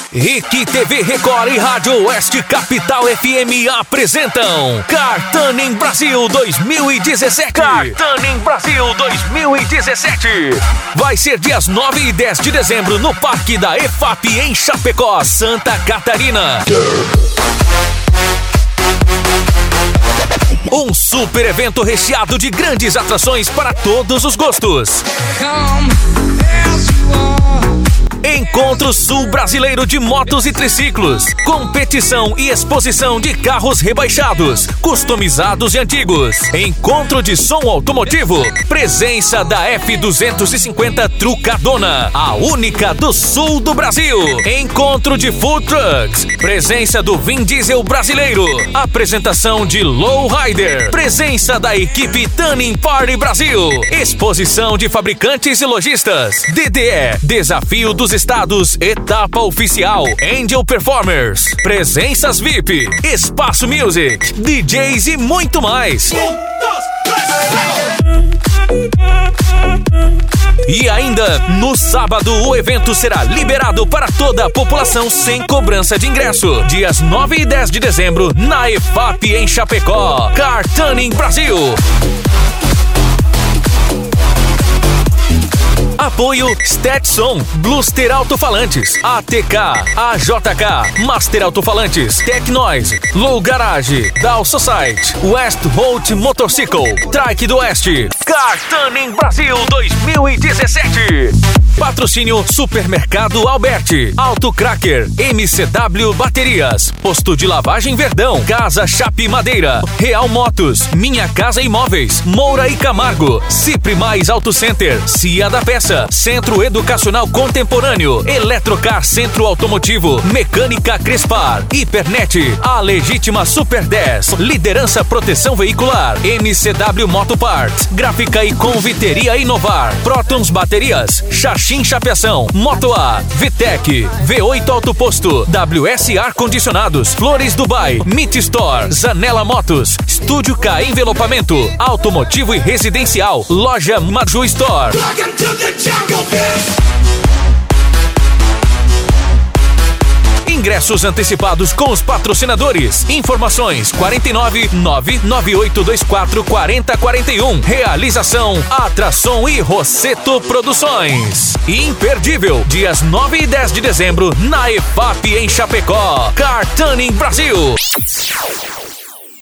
RIC TV Record e Rádio Oeste Capital FM apresentam Kartanning Brasil 2017. Kartanning Brasil 2017. Vai ser dias 9 e 10 de dezembro no Parque da EFAP em Chapecó, Santa Catarina. Um super evento recheado de grandes atrações para todos os gostos. Encontro Sul Brasileiro de Motos e Triciclos. Competição e exposição de carros rebaixados, customizados e antigos. Encontro de som automotivo. Presença da F250 Trucadona, a única do sul do Brasil. Encontro de Food Trucks. Presença do Vin Diesel brasileiro. Apresentação de Lowrider. Presença da equipe Tanning Party Brasil. Exposição de fabricantes e lojistas. DDE, Desafio dos Estados, etapa oficial. Angel Performers, presenças VIP, Espaço Music, DJs e muito mais. E ainda, no sábado, o evento será liberado para toda a população sem cobrança de ingresso. Dias 9 e 10 de dezembro, na EFAP em Chapecó. Kartanning Brasil. Apoio Stetson, Bluster Alto-Falantes, ATK, AJK, Master Alto-Falantes, Tecnoise, Low Garage, Dow Society, West Holt Motorcycle, Trike do Oeste. Kartanning Brasil 2017. Patrocínio Supermercado Alberti, Auto Cracker, MCW Baterias, Posto de Lavagem Verdão, Casa Chape Madeira, Real Motos, Minha Casa Imóveis, Moura e Camargo, Cipri Mais Auto Center, Cia da Peça, Centro Educacional Contemporâneo, Eletrocar Centro Automotivo, Mecânica Crespar, Hipernet, A Legítima Super 10, Liderança Proteção Veicular, MCW Moto Parts, Gráfica e Conviteria Inovar, Protons Baterias, Xaxim Chapeação, Moto A, Vitec, V8 Autoposto, WS Ar Condicionados, Flores Dubai, Meet Store, Zanela Motos, Estúdio K Envelopamento, Automotivo e Residencial, Loja Maju Store. Ingressos antecipados com os patrocinadores. Informações 49 99824 4041. Realização Atração e Rosseto Produções. Imperdível, dias 9 e 10 de dezembro na EFAP em Chapecó. Kartanning Brasil.